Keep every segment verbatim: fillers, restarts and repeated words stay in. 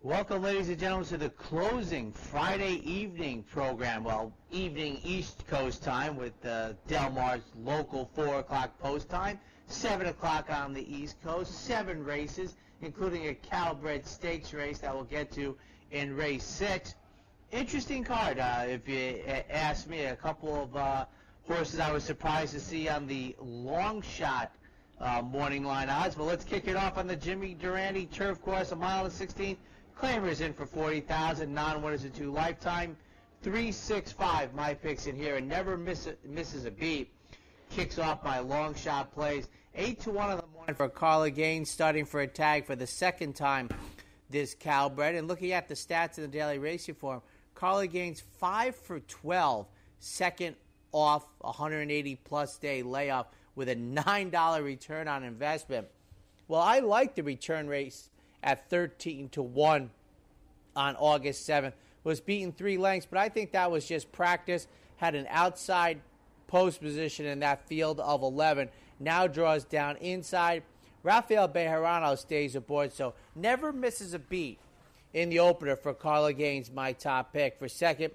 Welcome, ladies and gentlemen, to the closing Friday evening program. Well, evening East Coast time with uh, Del Mar's local four o'clock post time, seven o'clock on the East Coast, seven races, including a Calbred Stakes race that we'll get to in race six. Interesting card, uh, if you ask me. A couple of uh, horses I was surprised to see on the long shot uh, morning line odds. But let's kick it off on the Jimmy Durante turf course, a mile and sixteen. Claimers in for forty thousand dollars, non-winners in two lifetime. three six five, my picks in here, and never miss a, misses a beat. Kicks off my long shot plays. eight to one in the morning for Carla Gaines, starting for a tag for the second time this Calbred. And looking at the stats in the daily racing form, Carla Gaines five for twelve, second off one hundred eighty plus day layoff with a nine dollar return on investment. Well, I like the return race at thirteen to one on August seventh. Was beaten three lengths, but I think that was just practice. Had an outside post position in that field of eleven. Now draws down inside. Rafael Bejarano stays aboard, so never misses a beat in the opener for Carla Gaines, my top pick. For second,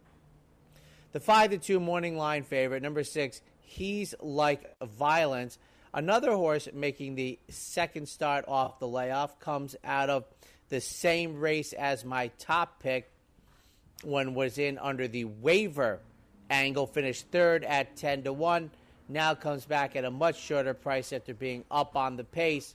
the five to two morning line favorite, number six, He's Like Violence. Another horse making the second start off the layoff comes out of the same race as my top pick when was in under the waiver angle, finished third at ten to one. Now comes back at a much shorter price after being up on the pace.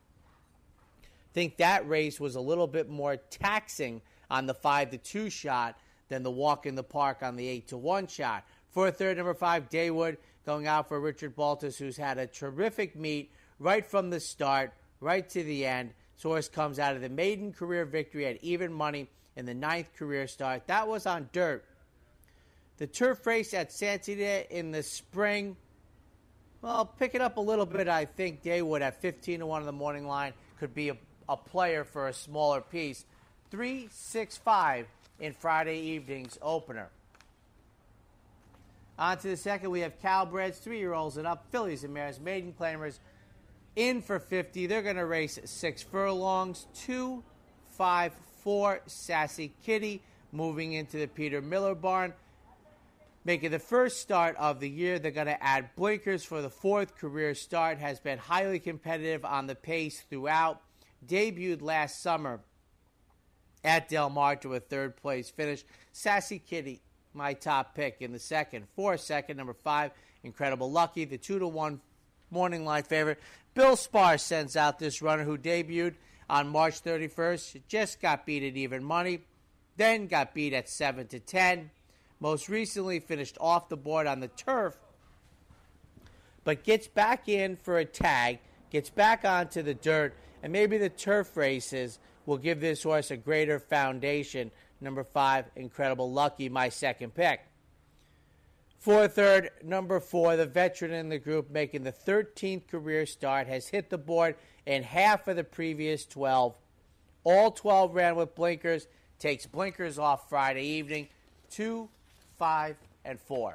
Think that race was a little bit more taxing on the five to two shot than the walk in the park on the eight to one shot. For a third, number five, Daywood, going out for Richard Baltus, who's had a terrific meet right from the start, right to the end. This horse comes out of the maiden career victory at even money in the ninth career start. That was on dirt. The turf race at Santita in the spring, well, pick it up a little bit. I think Daywood at fifteen to one in the morning line could be a, a player for a smaller piece. three six five in Friday evening's opener. On to the second, we have Calbreds, three-year-olds and up, fillies and mares, maiden claimers, in for fifty. They're going to race six furlongs, two, five, four, Sassy Kitty, moving into the Peter Miller barn. Making the first start of the year, they're going to add blinkers for the fourth career start. Has been highly competitive on the pace throughout. Debuted last summer at Del Mar to a third place finish. Sassy Kitty, my top pick in the second. For second, number five, Incredible Lucky, the two to one morning line favorite. Bill Spar sends out this runner who debuted on March thirty-first. Just got beat at even money. Then got beat at seven to ten. Most recently finished off the board on the turf, but gets back in for a tag, gets back onto the dirt, and maybe the turf races will give this horse a greater foundation. Number five, Incredible Lucky, my second pick. For third, number four, the veteran in the group making the thirteenth career start, has hit the board in half of the previous twelve. All twelve ran with blinkers, takes blinkers off Friday evening, two, five, and four.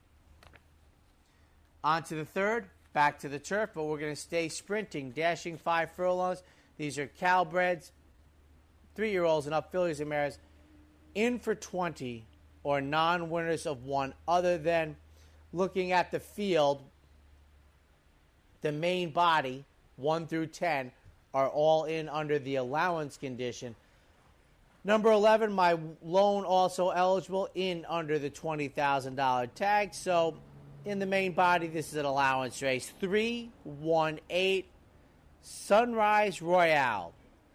On to the third, back to the turf, but we're going to stay sprinting, dashing five furlongs. These are Calbreds, three-year-olds and up, fillies and mares, in for twenty or non-winners of one, other than looking at the field, the main body, one through ten, are all in under the allowance condition. Number eleven, my loan also eligible, in under the twenty thousand dollars tag. So in the main body, this is an allowance race. three, one, eight, Sunrise Royale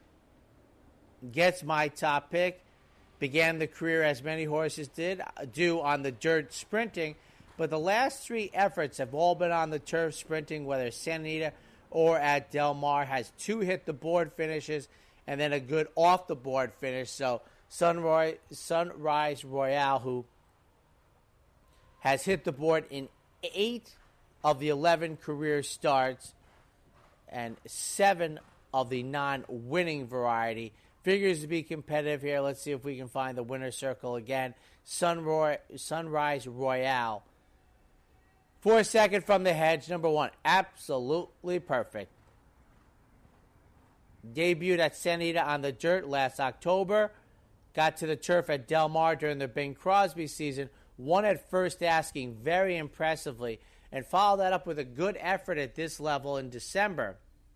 gets my top pick. Began the career, as many horses did, do on the dirt sprinting. But the last three efforts have all been on the turf sprinting, whether Santa Anita or at Del Mar. Has two hit-the-board finishes and then a good off-the-board finish. So Sunrise, Sunrise Royale, who has hit the board in eight of the eleven career starts and seven of the non-winning variety, figures to be competitive here. Let's see if we can find the winner's circle again. Sunroy, Sunrise Royale. For a second from the hedge, number one. Absolutely perfect. Debuted at Santa Anita on the dirt last October. Got to the turf at Del Mar during the Bing Crosby season. Won at first asking very impressively. And followed that up with a good effort at this level in December.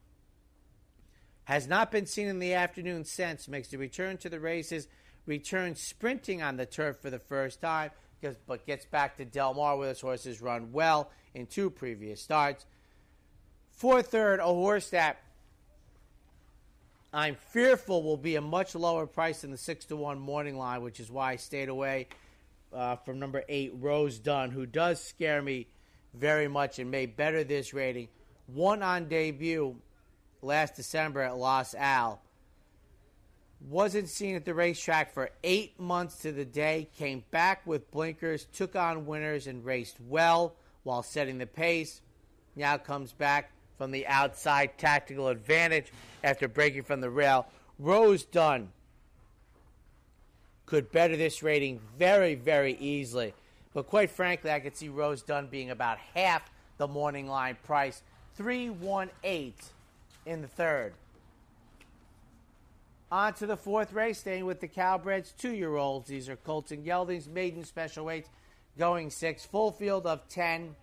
Has not been seen in the afternoon since. Makes the return to the races. Returns sprinting on the turf for the first time. Because, but gets back to Del Mar where his horses run well in two previous starts. For third, a horse that I'm fearful will be a much lower price than the six to one morning line, which is why I stayed away uh, from number eight, Rose Dunn, who does scare me very much and may better this rating. Won on debut last December at Los Al. Wasn't seen at the racetrack for eight months to the day. Came back with blinkers, took on winners, and raced well while setting the pace. Now comes back from the outside tactical advantage after breaking from the rail. Rose Dunn could better this rating very, very easily. But quite frankly, I could see Rose Dunn being about half the morning line price. three one eight in the third. On to the fourth race, staying with the Cowbreds, two-year-olds. These are Colton Gelding's maiden special weights, going six. Full field of ten.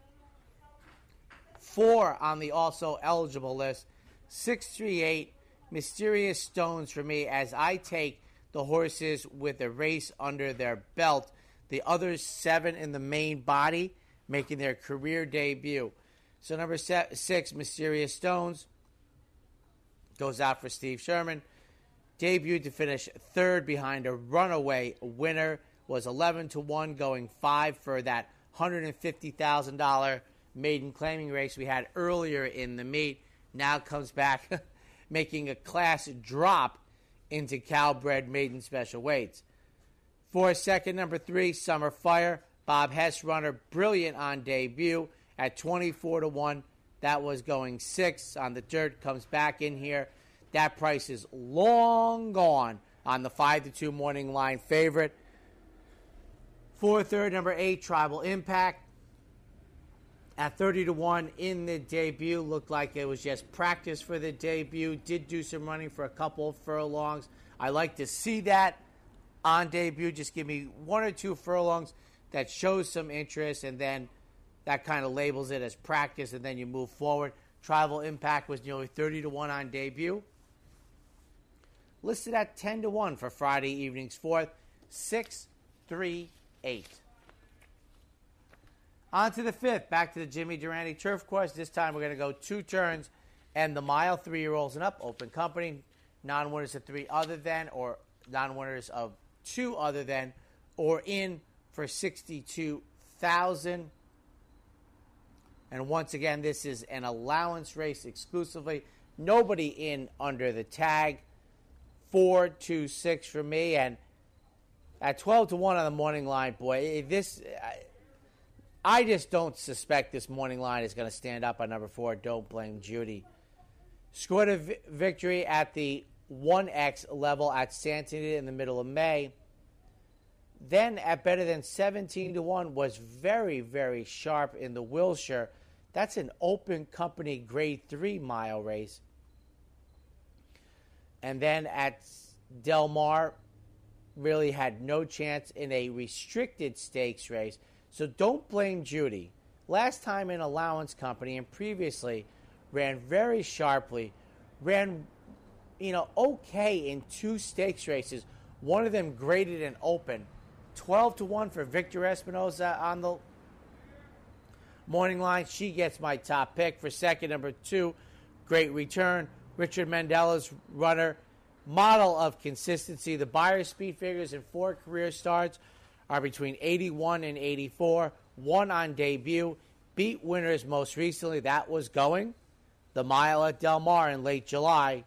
Four on the also eligible list. six three eight, Mysterious Stones for me as I take the horses with a race under their belt. The other seven in the main body making their career debut. So number six, Mysterious Stones, goes out for Steve Sherman. Debuted to finish third behind a runaway winner. Was eleven to one, going five for that one hundred fifty thousand dollars maiden claiming race we had earlier in the meet. Now comes back making a class drop into Cowbred maiden special weights. For second, number three, Summer Fire. Bob Hess runner, brilliant on debut at twenty-four to one. That was going six on the dirt. Comes back in here. That price is long gone on the five to two morning line favorite. For third, number eight, Tribal Impact. At thirty to one in the debut. Looked like it was just practice for the debut. Did do some running for a couple of furlongs. I like to see that on debut. Just give me one or two furlongs that shows some interest, and then that kind of labels it as practice, and then you move forward. Tribal Impact was nearly thirty to one on debut. Listed at ten to one for Friday evening's fourth. six three eight. On to the fifth. Back to the Jimmy Durante Turf Course. This time we're going to go two turns and the mile, three-year-olds and up. Open company. Non-winners of three other than, or non-winners of two other than, or in for sixty-two thousand dollars. And once again, this is an allowance race exclusively. Nobody in under the tag. Four, two, six for me. And at twelve to one on the morning line, boy, this, I, I just don't suspect this morning line is going to stand up on number four, Don't Blame Judy. Scored a vi- victory at the one X level at Santa Anita in the middle of May. Then at better than seventeen to one was very, very sharp in the Wilshire. That's an open company grade three mile race. And then at Del Mar, really had no chance in a restricted stakes race. So Don't Blame Judy. Last time in allowance company and previously ran very sharply. Ran, you know, okay in two stakes races. One of them graded and open. twelve to one for Victor Espinoza on the morning line. She gets my top pick. For second, number two, Great Return. Richard Mandela's runner, model of consistency. The Beyer speed figures in four career starts are between eighty-one and eighty-four. One on debut. Beat winners most recently. That was going the mile at Del Mar in late July.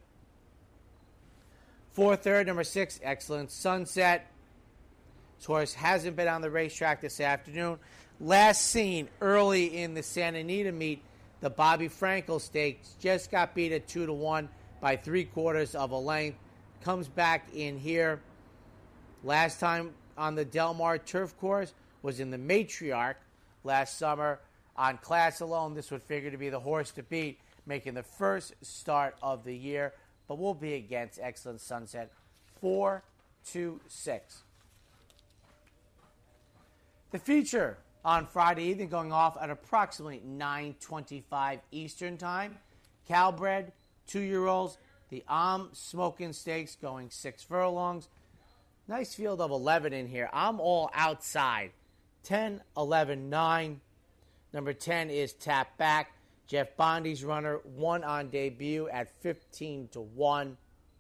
For third, number six, Excellent Sunset. This horse hasn't been on the racetrack this afternoon. Last seen early in the Santa Anita meet, the Bobby Frankel Stakes, just got beat at two to one by three quarters of a length. Comes back in here. Last time on the Del Mar turf course was in the Matriarch last summer. On class alone, this would figure to be the horse to beat, making the first start of the year. but we'll be against Excellent Sunset four to six. The feature on Friday evening going off at approximately nine twenty-five Eastern Time. Calbred, two-year-olds. The Am Smoking Stakes going six furlongs. Nice field of eleven in here. I'm all outside. ten, eleven, nine. Number ten is Tap Back. Jeff Bondi's runner, one on debut at fifteen to one.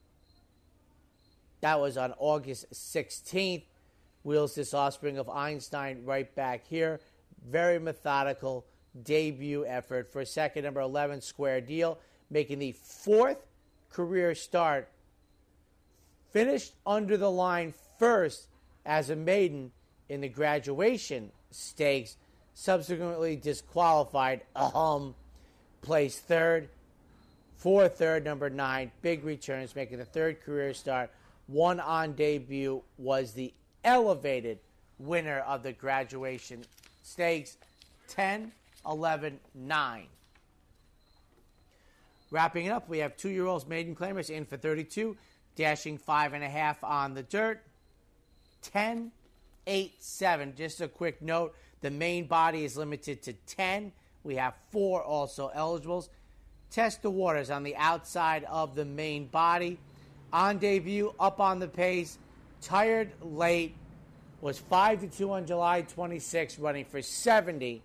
That was on August sixteenth. Wheels this offspring of Einstein right back here. Very methodical debut effort for second, number eleven, Square Deal, making the fourth career start. Finished under the line first as a maiden in the Graduation Stakes. Subsequently disqualified. Um, placed third. For third, number nine, Big Returns, making the third career start. One on debut, was the elevated winner of the Graduation Stakes, ten, eleven, nine. Wrapping it up, we have two-year-olds maiden claimers in for thirty-two, dashing five and a half on the dirt, ten, eight, seven. Just a quick note, the main body is limited to ten. We have four also eligibles. Test the waters on the outside of the main body. On debut, up on the pace, tired late, was five to two on July twenty-sixth, running for seventy.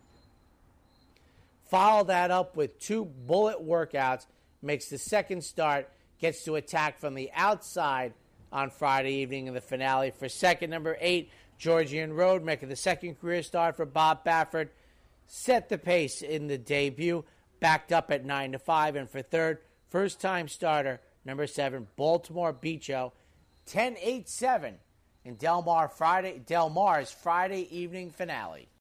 Follow that up with two bullet workouts, makes the second start, gets to attack from the outside on Friday evening in the finale. For second, number eight, Georgian Road, making the second career start for Bob Baffert. Set the pace in the debut, backed up at nine to five. And for third, first-time starter, number seven, Baltimore Beacho, ten, eight, seven in Del Mar Friday, Del Mar's Friday evening finale.